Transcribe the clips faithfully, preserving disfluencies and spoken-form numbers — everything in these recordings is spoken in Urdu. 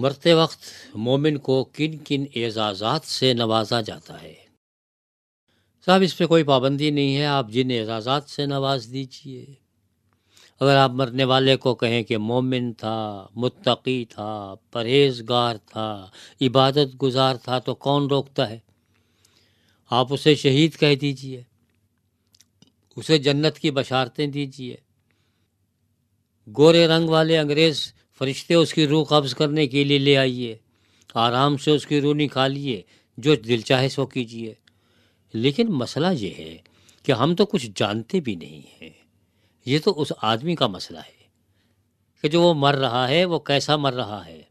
مرتے وقت مومن کو کن کن اعزازات سے نوازا جاتا ہے؟ صاحب اس پہ کوئی پابندی نہیں ہے، آپ جن اعزازات سے نواز دیجئے۔ اگر آپ مرنے والے کو کہیں کہ مومن تھا، متقی تھا، پرہیزگار تھا، عبادت گزار تھا، تو کون روکتا ہے؟ آپ اسے شہید کہہ دیجئے، اسے جنت کی بشارتیں دیجئے۔ گورے رنگ والے انگریز فرشتے اس کی روح قبض کرنے کے لیے لے آئیے، آرام سے اس کی روح نکالیے، جو دل چاہے سو کیجیے۔ لیکن مسئلہ یہ ہے کہ ہم تو کچھ جانتے بھی نہیں ہیں۔ یہ تو اس آدمی کا مسئلہ ہے کہ جو وہ مر رہا ہے وہ کیسا مر رہا ہے۔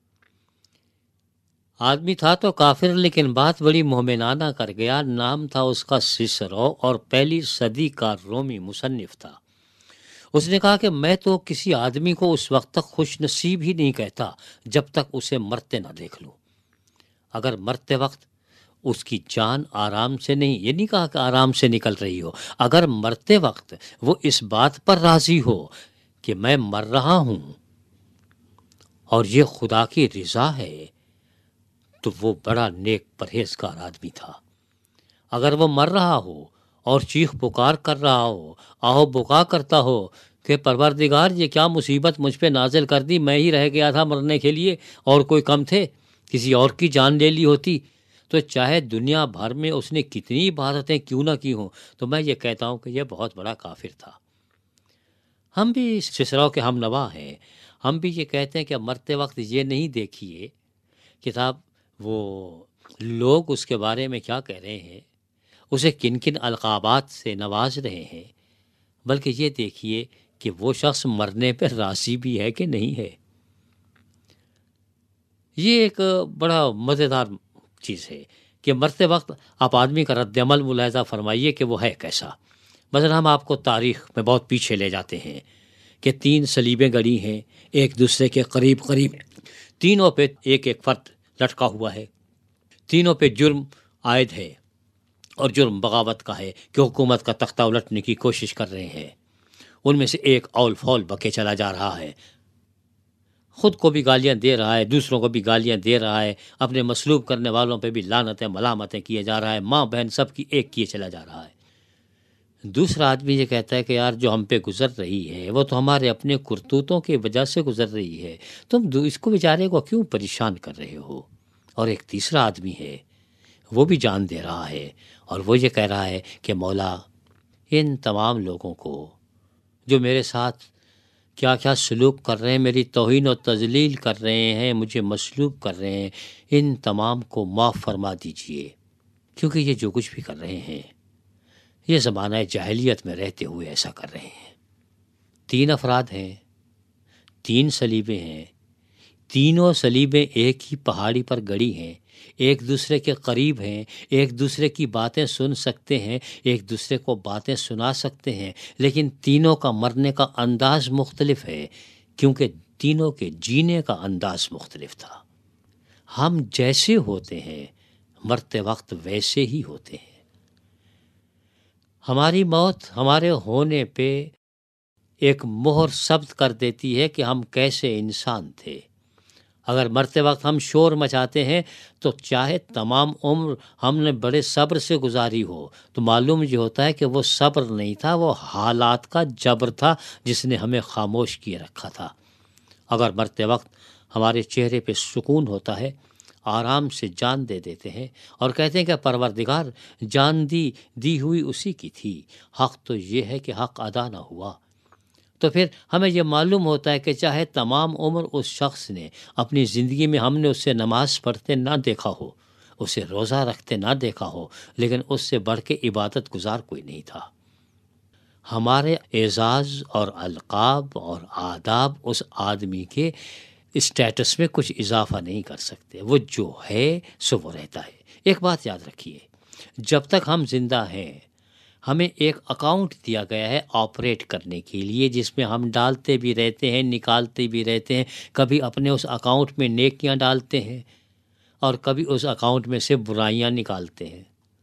آدمی تھا تو کافر، لیکن بات بڑی مومنانہ کر گیا۔ نام تھا اس کا سسرو اور پہلی صدی کا رومی مصنف تھا۔ اس نے کہا کہ میں تو کسی آدمی کو اس وقت تک خوش نصیب ہی نہیں کہتا جب تک اسے مرتے نہ دیکھ لوں۔ اگر مرتے وقت اس کی جان آرام سے نہیں، یہ نہیں کہا کہ آرام سے نکل رہی ہو، اگر مرتے وقت وہ اس بات پر راضی ہو کہ میں مر رہا ہوں اور یہ خدا کی رضا ہے، تو وہ بڑا نیک پرہیزگار آدمی تھا۔ اگر وہ مر رہا ہو اور چیخ پکار کر رہا ہو، آہو بکا کرتا ہو کہ پروردگار یہ کیا مصیبت مجھ پہ نازل کر دی، میں ہی رہ گیا تھا مرنے کے لیے اور کوئی کم تھے، کسی اور کی جان لے لی ہوتی، تو چاہے دنیا بھر میں اس نے کتنی عبادتیں کیوں نہ کی ہوں، تو میں یہ کہتا ہوں کہ یہ بہت بڑا کافر تھا۔ ہم بھی سسراؤ کے ہم نوا ہیں، ہم بھی یہ کہتے ہیں کہ مرتے وقت یہ نہیں دیکھیے کتاب وہ لوگ اس کے بارے میں کیا کہہ رہے ہیں، اسے کن کن القابات سے نواز رہے ہیں، بلکہ یہ دیکھیے کہ وہ شخص مرنے پہ راضی بھی ہے کہ نہیں ہے۔ یہ ایک بڑا مزیدار چیز ہے کہ مرتے وقت آپ آدمی کا رد عمل ملاحظہ فرمائیے کہ وہ ہے کیسا۔ مثلا ہم آپ کو تاریخ میں بہت پیچھے لے جاتے ہیں کہ تین صلیبیں گڑی ہیں ایک دوسرے کے قریب قریب، تینوں پہ ایک ایک فرد لٹکا ہوا ہے، تینوں پہ جرم عائد ہے، اور جرم بغاوت کا ہے کہ حکومت کا تختہ الٹنے کی کوشش کر رہے ہیں۔ ان میں سے ایک اول فول بکے چلا جا رہا ہے، خود کو بھی گالیاں دے رہا ہے، دوسروں کو بھی گالیاں دے رہا ہے، اپنے مسلوب کرنے والوں پہ بھی لعنتیں ملامتیں کیے جا رہا ہے، ماں بہن سب کی ایک کیے چلا جا رہا ہے۔ دوسرا آدمی یہ کہتا ہے کہ یار جو ہم پہ گزر رہی ہے وہ تو ہمارے اپنے کرتوتوں کی وجہ سے گزر رہی ہے، تم اس کو بیچارے کو کیوں پریشان کر رہے ہو۔ اور ایک تیسرا آدمی ہے، وہ بھی جان دے رہا ہے اور وہ یہ کہہ رہا ہے کہ مولا ان تمام لوگوں کو جو میرے ساتھ کیا کیا سلوک کر رہے ہیں، میری توہین و تذلیل کر رہے ہیں، مجھے مسلوب کر رہے ہیں، ان تمام کو معاف فرما دیجئے، کیونکہ یہ جو کچھ بھی کر رہے ہیں یہ زمانہ جاہلیت میں رہتے ہوئے ایسا کر رہے ہیں۔ تین افراد ہیں، تین صلیبیں ہیں، تینوں صلیبیں ایک ہی پہاڑی پر گڑی ہیں، ایک دوسرے کے قریب ہیں، ایک دوسرے کی باتیں سن سکتے ہیں، ایک دوسرے کو باتیں سنا سکتے ہیں، لیکن تینوں کا مرنے کا انداز مختلف ہے، کیونکہ تینوں کے جینے کا انداز مختلف تھا۔ ہم جیسے ہوتے ہیں مرتے وقت ویسے ہی ہوتے ہیں۔ ہماری موت ہمارے ہونے پہ ایک مہر ثبت کر دیتی ہے کہ ہم کیسے انسان تھے۔ اگر مرتے وقت ہم شور مچاتے ہیں تو چاہے تمام عمر ہم نے بڑے صبر سے گزاری ہو، تو معلوم یہ ہوتا ہے کہ وہ صبر نہیں تھا، وہ حالات کا جبر تھا جس نے ہمیں خاموش کیے رکھا تھا۔ اگر مرتے وقت ہمارے چہرے پہ سکون ہوتا ہے، آرام سے جان دے دیتے ہیں اور کہتے ہیں کہ پروردگار جان دی دی ہوئی اسی کی تھی، حق تو یہ ہے کہ حق ادا نہ ہوا، تو پھر ہمیں یہ معلوم ہوتا ہے کہ چاہے تمام عمر اس شخص نے اپنی زندگی میں ہم نے اسے نماز پڑھتے نہ دیکھا ہو، اسے روزہ رکھتے نہ دیکھا ہو، لیکن اس سے بڑھ کے عبادت گزار کوئی نہیں تھا۔ ہمارے اعزاز اور القاب اور آداب اس آدمی کے اسٹیٹس میں کچھ اضافہ نہیں کر سکتے، وہ جو ہے سو وہ رہتا ہے۔ ایک بات یاد رکھیے، جب تک ہم زندہ ہیں ہمیں ایک اکاؤنٹ دیا گیا ہے آپریٹ کرنے کے لیے، جس میں ہم ڈالتے بھی رہتے ہیں، نکالتے بھی رہتے ہیں، کبھی اپنے اس اکاؤنٹ میں نیکیاں ڈالتے ہیں اور کبھی اس اکاؤنٹ میں سے برائیاں نکالتے ہیں۔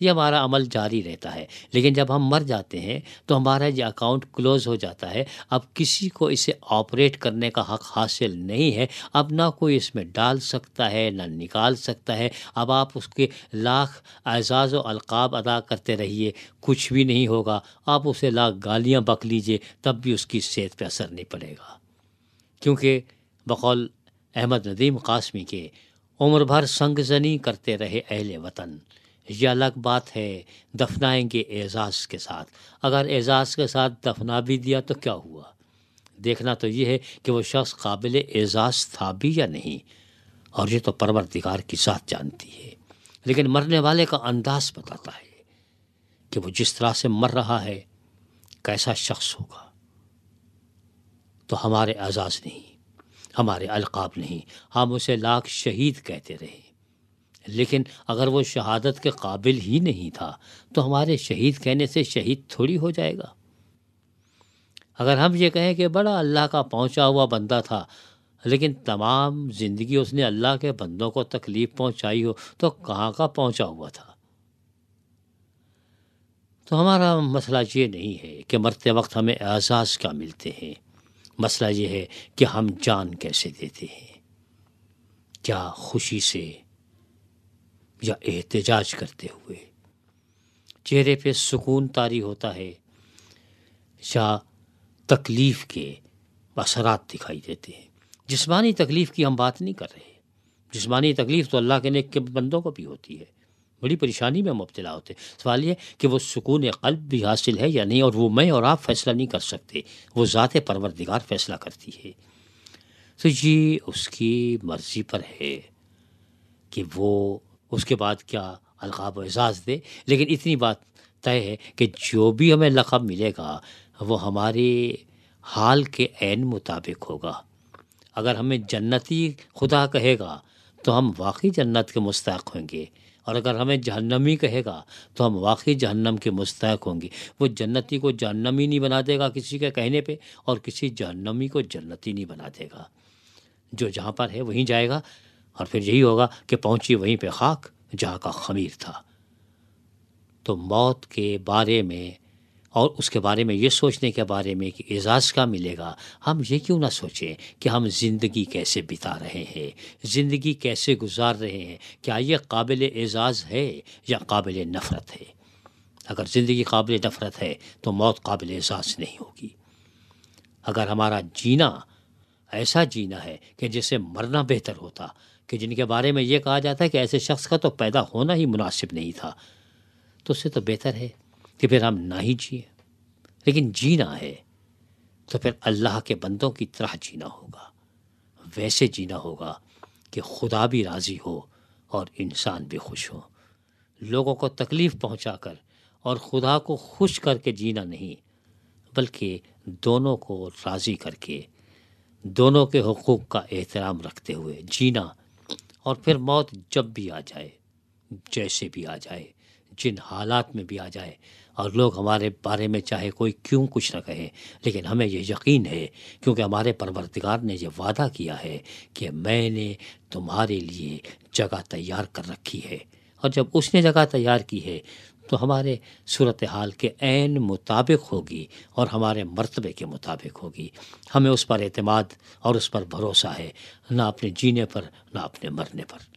یہ ہمارا عمل جاری رہتا ہے، لیکن جب ہم مر جاتے ہیں تو ہمارا یہ اکاؤنٹ کلوز ہو جاتا ہے۔ اب کسی کو اسے آپریٹ کرنے کا حق حاصل نہیں ہے، اب نہ کوئی اس میں ڈال سکتا ہے نہ نکال سکتا ہے۔ اب آپ اس کے لاکھ اعزاز و القاب ادا کرتے رہیے، کچھ بھی نہیں ہوگا۔ آپ اسے لاکھ گالیاں بک لیجیے، تب بھی اس کی صحت پہ اثر نہیں پڑے گا، کیونکہ بقول احمد ندیم قاسمی کے عمر بھر سنگ زنی کرتے رہے اہل وطن، یہ الگ بات ہے دفنائیں گے اعزاز کے ساتھ۔ اگر اعزاز کے ساتھ دفنا بھی دیا تو کیا ہوا؟ دیکھنا تو یہ ہے کہ وہ شخص قابل اعزاز تھا بھی یا نہیں، اور یہ تو پروردگار کی ذات جانتی ہے۔ لیکن مرنے والے کا انداز بتاتا ہے کہ وہ جس طرح سے مر رہا ہے کیسا شخص ہوگا۔ تو ہمارے اعزاز نہیں، ہمارے القاب نہیں، ہم اسے لاکھ شہید کہتے رہے، لیکن اگر وہ شہادت کے قابل ہی نہیں تھا تو ہمارے شہید کہنے سے شہید تھوڑی ہو جائے گا۔ اگر ہم یہ کہیں کہ بڑا اللہ کا پہنچا ہوا بندہ تھا، لیکن تمام زندگی اس نے اللہ کے بندوں کو تکلیف پہنچائی ہو، تو کہاں کا پہنچا ہوا تھا؟ تو ہمارا مسئلہ یہ نہیں ہے کہ مرتے وقت ہمیں اعزاز کیا ملتے ہیں، مسئلہ یہ ہے کہ ہم جان کیسے دیتے ہیں، کیا خوشی سے یا احتجاج کرتے ہوئے؟ چہرے پہ سکون طاری ہوتا ہے یا تکلیف کے اثرات دکھائی دیتے ہیں؟ جسمانی تکلیف کی ہم بات نہیں کر رہے، جسمانی تکلیف تو اللہ کے نیک کے بندوں کو بھی ہوتی ہے، بڑی پریشانی میں مبتلا ہوتے ہیں۔ سوال یہ کہ وہ سکون قلب بھی حاصل ہے یا نہیں، اور وہ میں اور آپ فیصلہ نہیں کر سکتے، وہ ذات پروردگار فیصلہ کرتی ہے۔ تو یہ اس کی مرضی پر ہے کہ وہ اس کے بعد کیا القاب و اعزاز دے، لیکن اتنی بات طے ہے کہ جو بھی ہمیں لقب ملے گا وہ ہمارے حال کے عین مطابق ہوگا۔ اگر ہمیں جنتی خدا کہے گا تو ہم واقعی جنت کے مستحق ہوں گے، اور اگر ہمیں جہنمی کہے گا تو ہم واقعی جہنم کے مستحق ہوں گے۔ وہ جنتی کو جہنمی نہیں بنا دے گا کسی کے کہنے پہ، اور کسی جہنمی کو جنتی نہیں بنا دے گا۔ جو جہاں پر ہے وہیں جائے گا، اور پھر یہی ہوگا کہ پہنچی وہیں پہ خاک جہاں کا خمیر تھا۔ تو موت کے بارے میں اور اس کے بارے میں یہ سوچنے کے بارے میں کہ اعزاز کا ملے گا، ہم یہ کیوں نہ سوچیں کہ ہم زندگی کیسے بتا رہے ہیں، زندگی کیسے گزار رہے ہیں، کیا یہ قابل اعزاز ہے یا قابل نفرت ہے؟ اگر زندگی قابل نفرت ہے تو موت قابل اعزاز نہیں ہوگی۔ اگر ہمارا جینا ایسا جینا ہے کہ جسے مرنا بہتر ہوتا، کہ جن کے بارے میں یہ کہا جاتا ہے کہ ایسے شخص کا تو پیدا ہونا ہی مناسب نہیں تھا، تو اس سے تو بہتر ہے کہ پھر ہم نہ ہی جئیں۔ لیکن جینا ہے تو پھر اللہ کے بندوں کی طرح جینا ہوگا، ویسے جینا ہوگا کہ خدا بھی راضی ہو اور انسان بھی خوش ہو۔ لوگوں کو تکلیف پہنچا کر اور خدا کو خوش کر کے جینا نہیں، بلکہ دونوں کو راضی کر کے، دونوں کے حقوق کا احترام رکھتے ہوئے جینا۔ اور پھر موت جب بھی آ جائے، جیسے بھی آ جائے، جن حالات میں بھی آ جائے، اور لوگ ہمارے بارے میں چاہے کوئی کیوں کچھ نہ کہے، لیکن ہمیں یہ یقین ہے کیونکہ ہمارے پروردگار نے یہ وعدہ کیا ہے کہ میں نے تمہارے لیے جگہ تیار کر رکھی ہے، اور جب اس نے جگہ تیار کی ہے تو ہمارے صورتحال کے عین مطابق ہوگی اور ہمارے مرتبے کے مطابق ہوگی۔ ہمیں اس پر اعتماد اور اس پر بھروسہ ہے، نہ اپنے جینے پر نہ اپنے مرنے پر۔